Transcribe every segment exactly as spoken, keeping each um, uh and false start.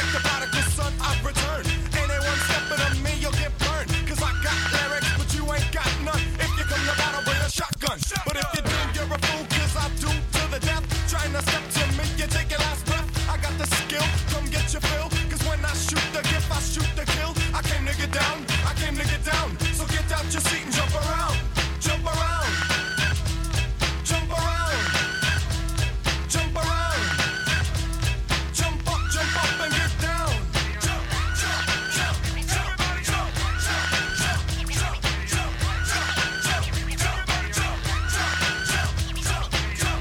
like the prodigal son, I've returned. Anyone stepping on me, you'll get burned. Cause I got lyrics, but you ain't got none. If you come to battle with a shotgun, but if you do, you're a fool, cause I do to the death. Trying to step to me, you take your last breath. I got the skill, come get your fill. Cause when I shoot the gift, I shoot the kill. I came to get down, I came to get down. So get out your seat and jump around. Jump around. Jump around. Jump around. Jump up, jump up and get down. Jump, jump, jump, everybody jump, jump, jump, jump, jump, jump, jump, everybody jump, jump, jump, jump, jump.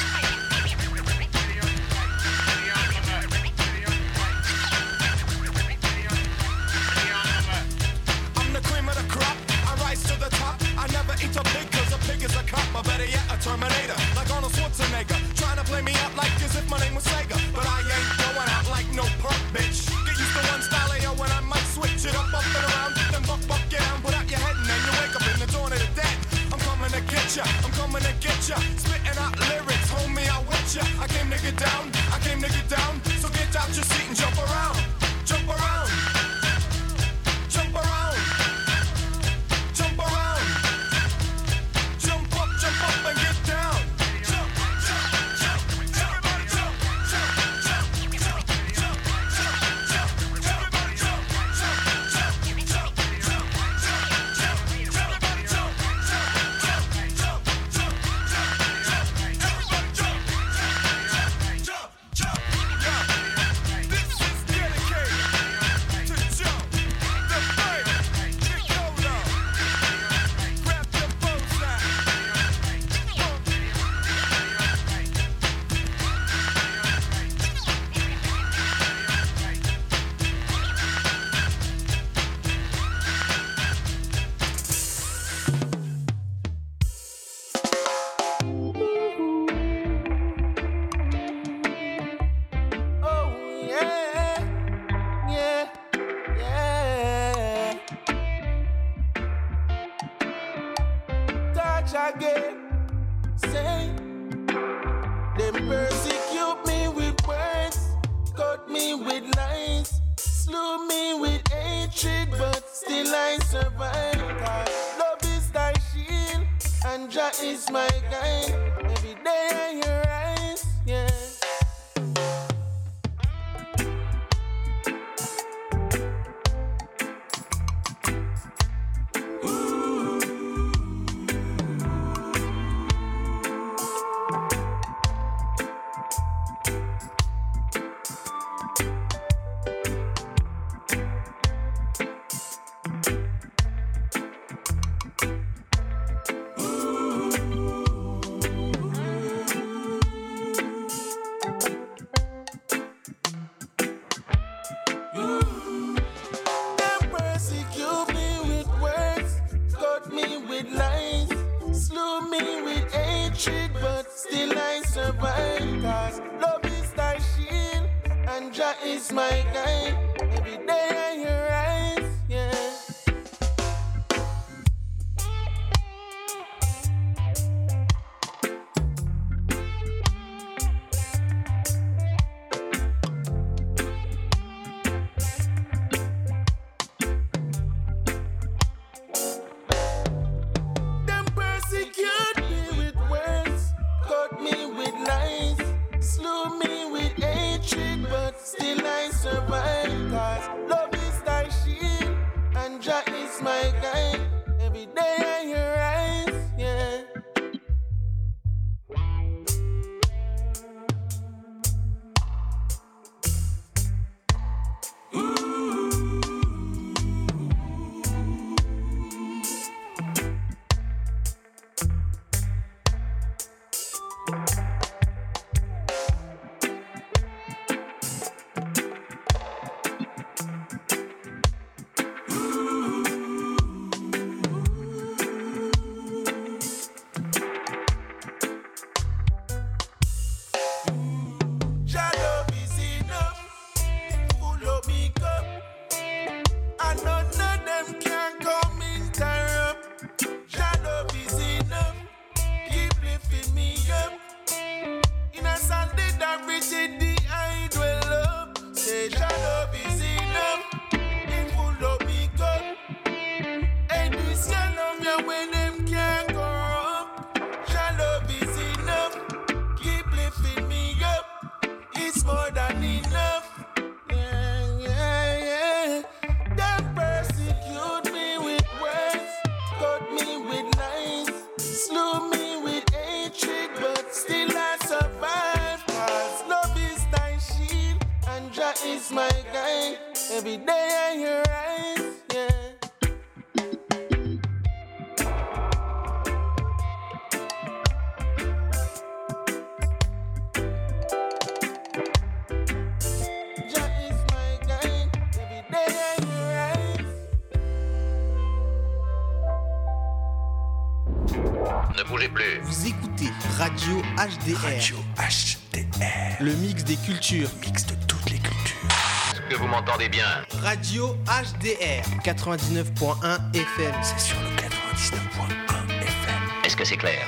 I'm the cream of the crop, I rise to the top. I never eat a pig cause a pig is a cop. Or better yet, a Terminator, like Arnold Schwarzenegger. Trying to play me out like as if my name was Sega. But I ain't going out like no punk bitch. Get used to one style, yo, when I might switch it up, up and around. Then buck, buck, get down, put out your head and then you wake up in the dawn of the dead. I'm coming to get ya, I'm coming to get ya. Spitting out lyrics, homie, I'll wet ya. I came to get down, I came to get down. So get out your seat and jump around. Jump around. Jump around. Jump around. Jump up, jump up and get down. Jump, jump, jump, everybody jump, jump, jump, jump, jump, jump, jump, everybody jump, jump, jump, jump, jump, jump, jump, everybody jump, jump, jump, jump, jump, jump, everybody jump, jump, jump, jump. Yeah. This is dedicated to Jump, the fighter, Dakota. Grab your bullseye. Oh yeah, yeah, yeah. Touch again, say. Them persecute me with words, cut me with lies, slew me with hatred, but still I survive. 'Cause love is thy shield, and Jah is my guide. Every day I hear eyes, yeah. Them persecute me with words, cut me with lies, slew me with hatred, but still I survive. 'Cause love is thy shield, and Jah is my guide. Every day I hear eyes, yeah. Them persecute me with words, cut me with lies, slew me with hatred, but still I survive. is my guide. Every day I hear rise, yeah. Ne bougez plus. Vous écoutez Radio H D R. Radio H D R. Le mix des cultures. Mix de toutes les cultures. Est-ce que vous m'entendez bien? Radio H D R. quatre-vingt-dix-neuf point un F M. C'est sur le quatre-vingt-dix-neuf point un F M. Est-ce que c'est clair?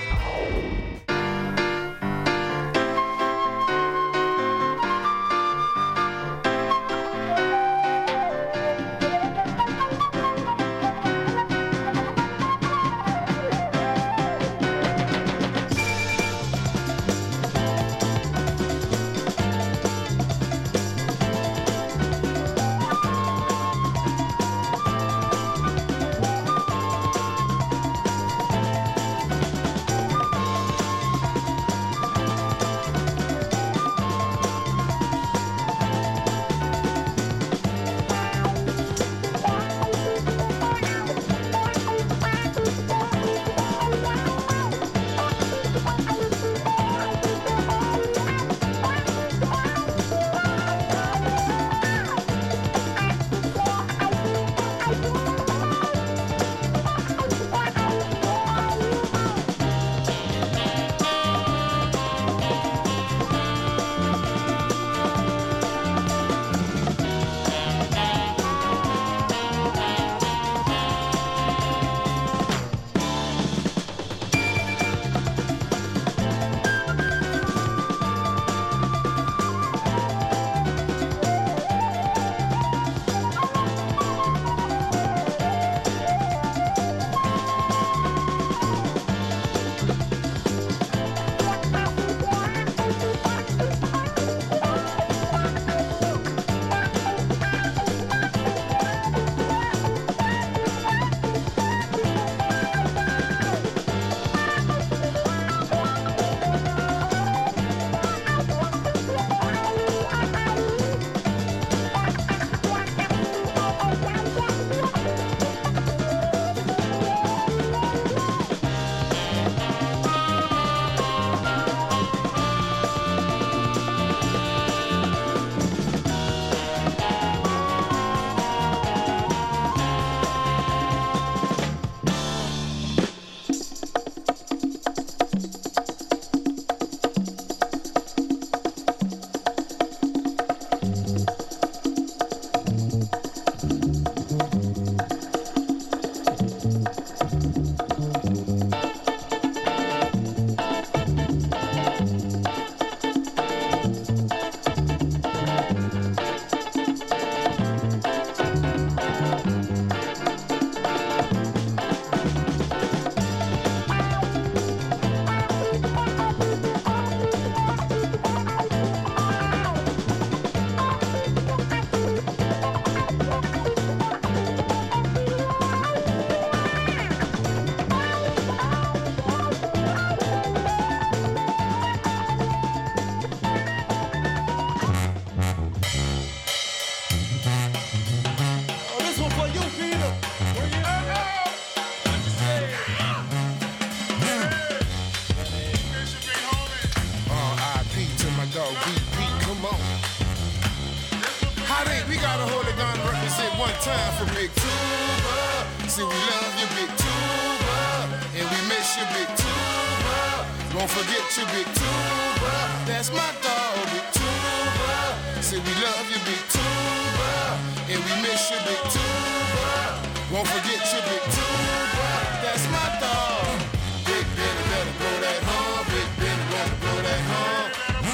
Time for Big Tuba. See, we love you, Big Tuba, and we miss you, Big Tuba. Won't forget you, Big Tuba. That's my dog, Big Tuba. See, we love you, Big Tuba, and we miss you, Big Tuba. Won't forget you, Big Tuba. That's my dog. Big Benny better blow that horn. Big Benny better blow that horn.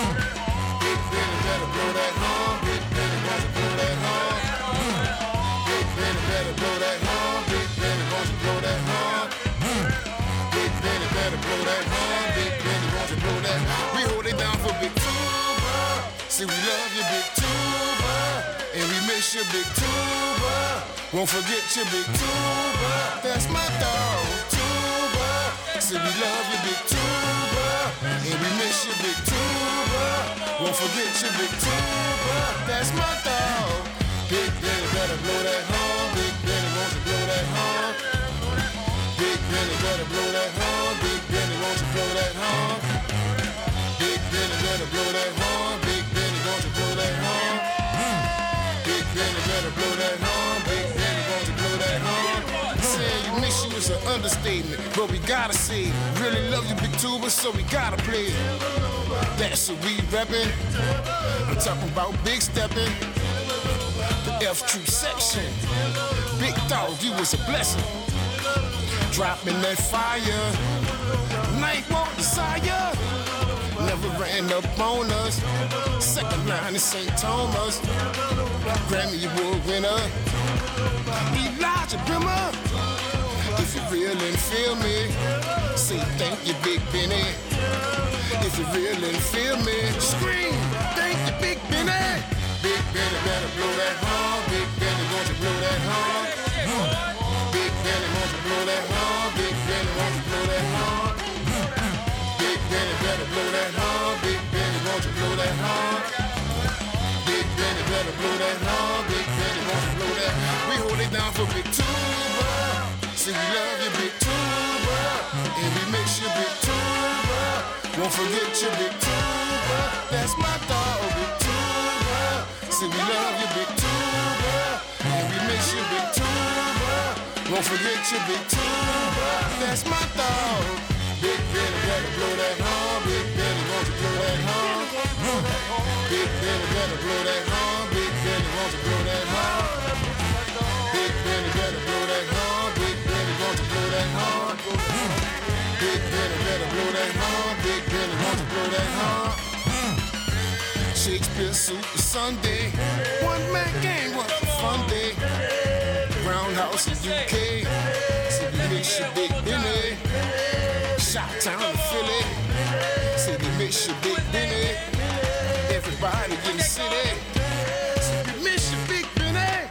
Big Benny better blow that horn. Big Benny better blow that horn. Better blow that horn, Big Benny, won't you blow that horn? Big Benny better blow that horn, Big Benny, won't you blow that horn? We hold it down for Big Tuba. See, we love you, Big Tuba, and we miss you, Big Tuba. Won't forget you, Big Tuba. That's my dog, Tuba. See, we love you, Big Tuba, and we miss you, Big Tuba. Won't forget your big tuba, that's my dog. Big Benny better blow that horn. Big Benny wants to blow that horn. Big Benny better blow that horn. Big Benny wants to blow that horn. Big Benny better blow that horn. Big Benny wants to blow that horn. Big Benny better blow that horn. Big Benny wants to blow that horn. Saying you miss you is an understatement, but we gotta say it. Really love you, big tuba, so we gotta play it. That's what we reppin'. I'm talking about big steppin'. The F Troop section. Big dog, you was a blessing. Dropping that fire. Nightwalk Desire. Never ran up on us. Second line in Saint Thomas. Grammy Award winner. Elijah Brimmer. If you real and feel me, say thank you, Big Benny. If you real and feel me, scream, thank you, Big Benny. Big Benny better blow that horn. Big Benny wants to blow that horn. Big Benny wants to blow that horn. Big Benny wants to blow that horn. Big Benny better blow that horn. Big Benny wants to blow that horn. Big Benny better blow that horn. Big Benny wants to blow that. We hold it down for Big Tuba. See, we love you, Big Tuba, and we miss you, Big Tuba. Won't forget you, Big Tuba. That's my dog, Big Tuba. See, we love you, Big Tuba, and we miss you, Big Tuba. Won't forget you, Big Tuba. That's my dog. Big Benny better blow that horn. Big Benny wants to blow that horn. Big Benny better blow that horn. Big Benny wants to blow that horn. Big Benny better blow that horn. Big Benny wants to blow that horn. Big Benny better blow that horn. Big Benny wants to blow that horn. Shakespeare Super Sunday. One man gang, what a fun day. Roundhouse in U K. See we miss you, Big Benny. Shot-town in Philly. See we miss you, Big Benny. Everybody in the city. See we miss you, Big Benny.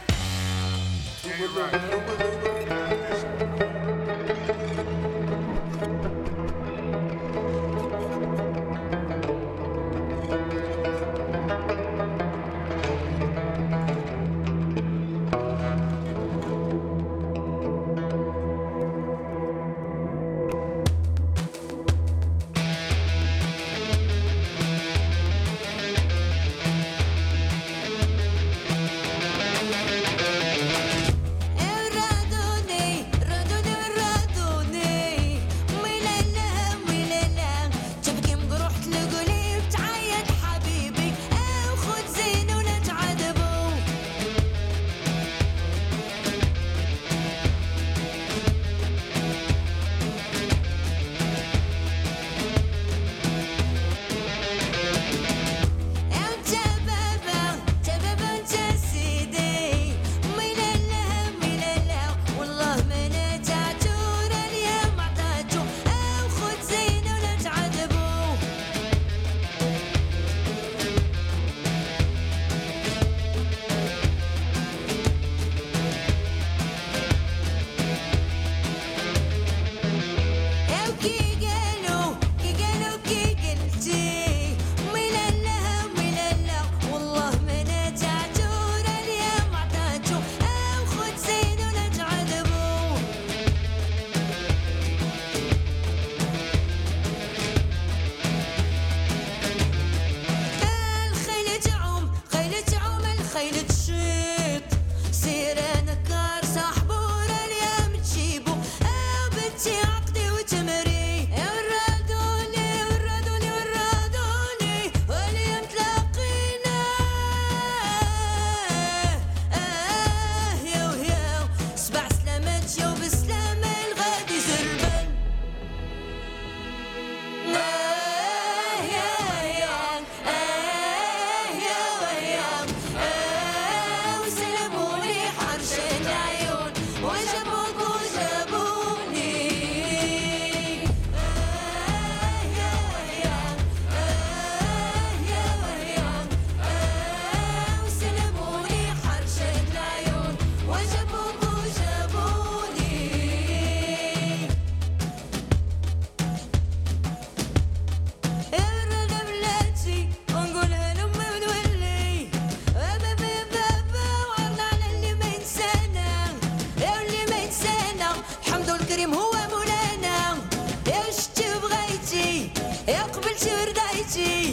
بغيتي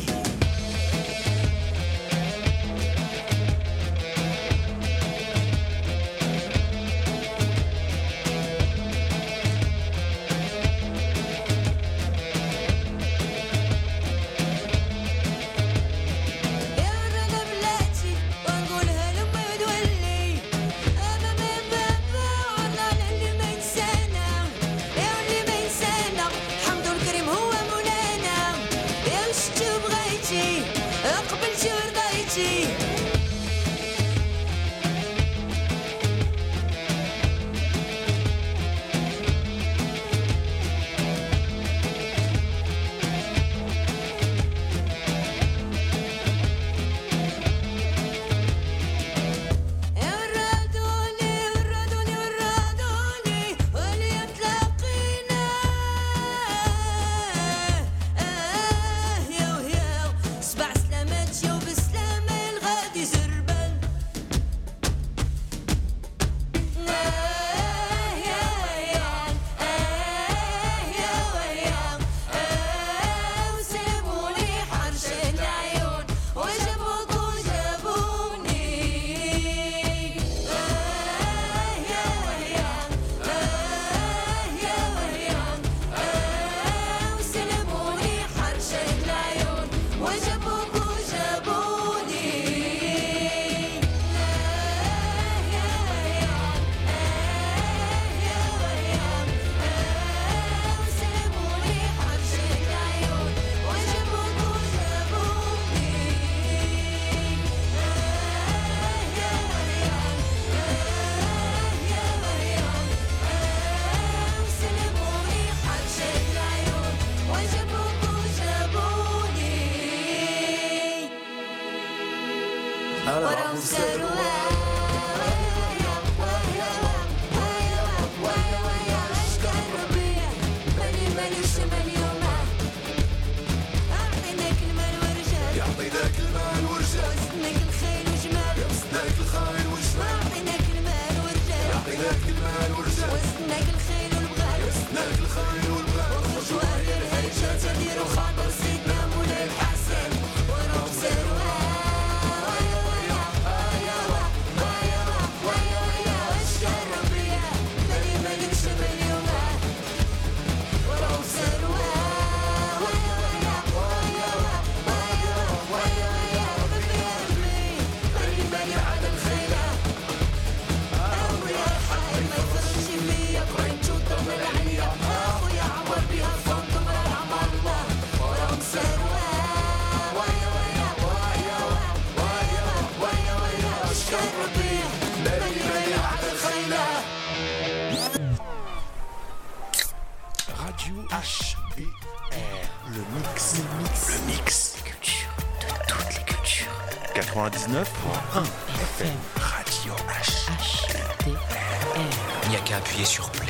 quatre-vingt-dix-neuf point un F M. Radio H. H T R. Il n'y a qu'à appuyer sur play.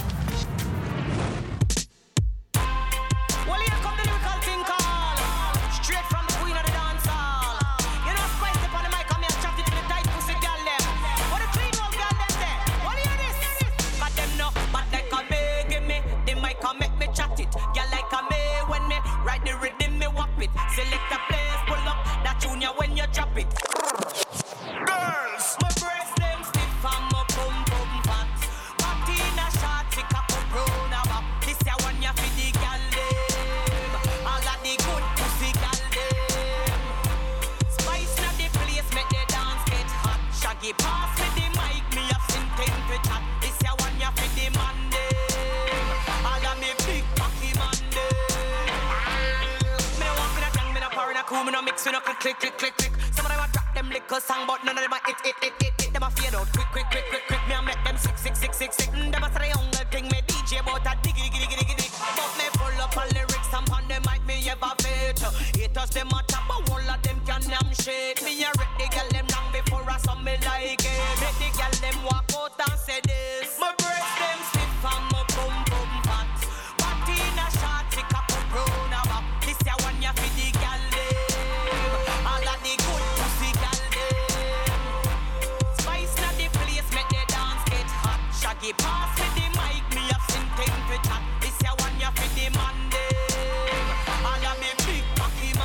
Click, click, click, click. Some of them a drop them liquor song, but none of them a hit, hit, hit, hit, hit. Them a fade out quick, quick, quick, quick, quick. Me a make them sick, sick, sick, sick, sick. Them a say the young girl thing. Me D J about a diggy, diggy, diggy, diggy. But me full up on lyrics and on them mic me ever fate. Haters them a chop, but all of them can damn shit. Me a rip the girl them long before I saw me like it. Make the girl them walk out and say this. My breast them stiff and my bum bum fat. Party in a shot, tick up a brown a bop. This ya one ya for the girl them. All of the good pussy girl them. Spice na the place, make the dance get hot. Shaggy pass me the mic, me have seen thing to chat. This ya one ya for the man them. All of me big cocky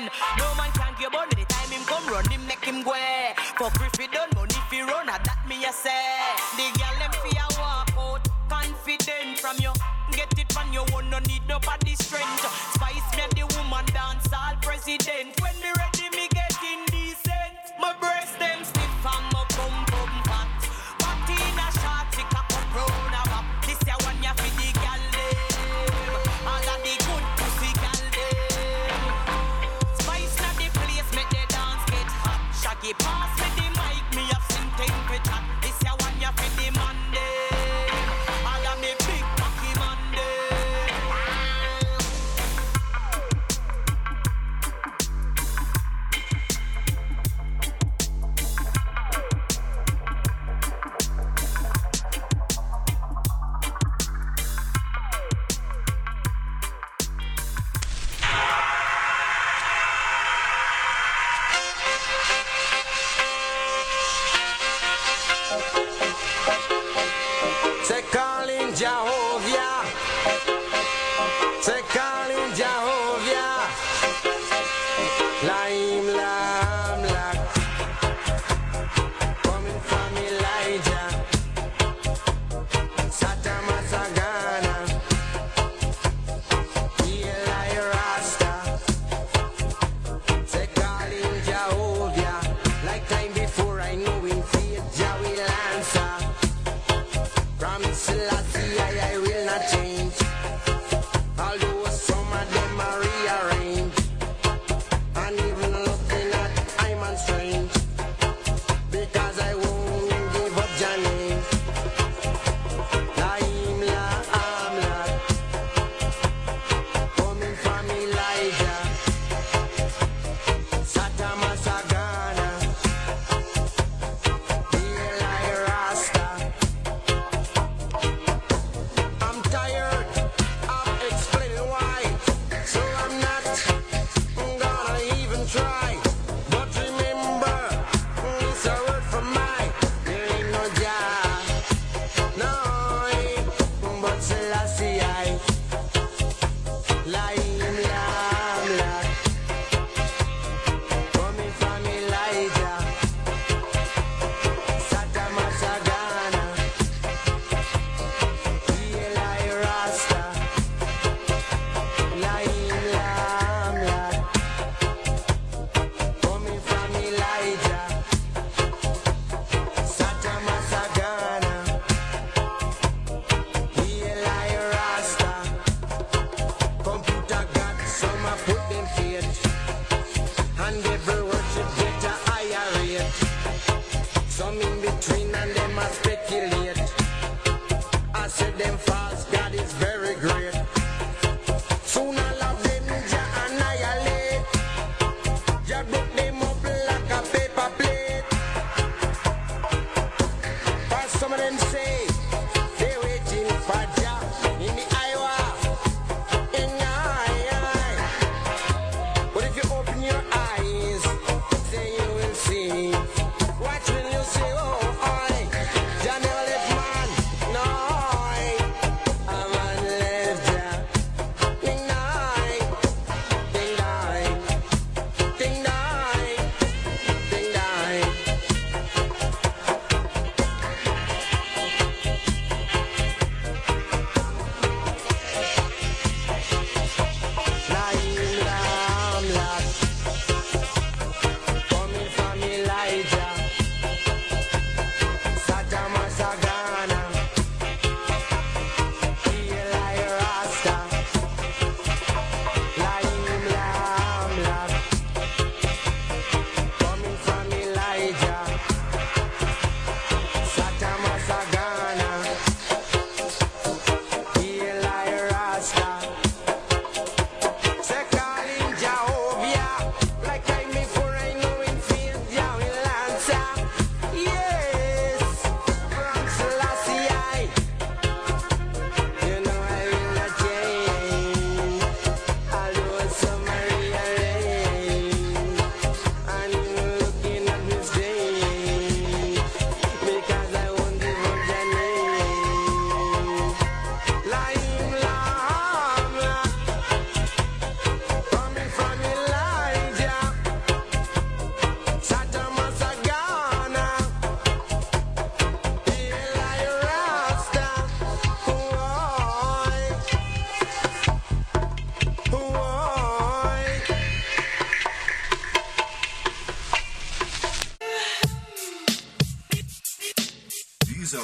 No man can give on the time him come run him make him go. For Griffith done money fi run, a that me a say. The girl them fi a walk out confident from you. Get it from you, one no need nobody strength. Spice me the woman dance all president. When me ready me get indecent. My breast them stiff and my bum bum fat. Party in a shot, tick a cup round a map. This ya one ya fi the gal dem. All of the good pussy gal dem. Spice na the place make the dance get hot. Shaggy pass me the mic, me have sing thing for chat. This ya one ya fi the man dem. All of me big cocky man dem.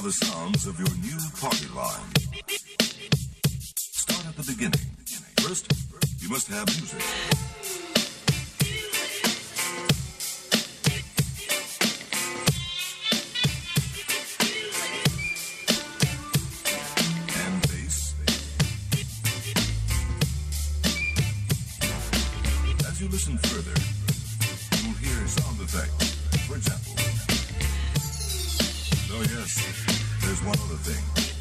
the sounds of your new party line. Start at the beginning. First, you must have music. And bass. As you listen further, you will hear sound effects. For example, oh yes, there's one other thing.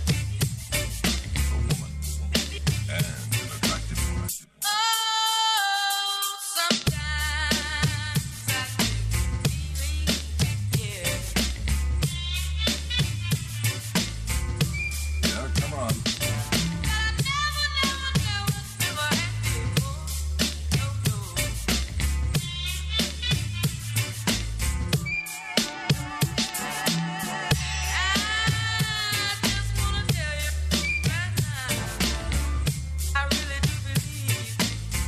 A woman. And an attractive woman. Oh, sometimes I get feeling, yeah. Yeah, come on. I never, never, never, never had before. No, no. I just wanna tell you right now, I really do believe.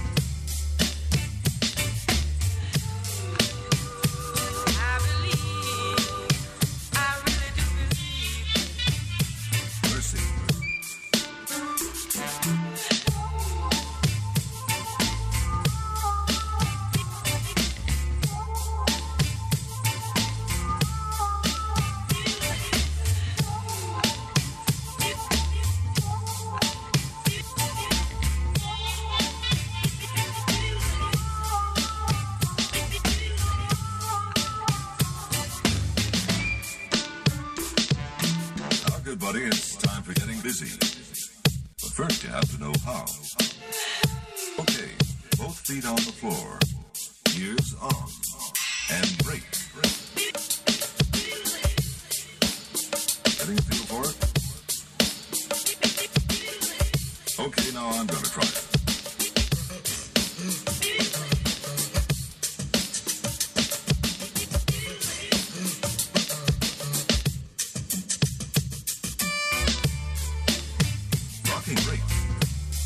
I believe, I really do believe. Mercy. Now, good buddy, it's time for getting busy. But first, you have to know how. Okay, both feet on the floor. Ears on. And break. Getting a feel for it? Okay, now I'm gonna try it. Rocking break.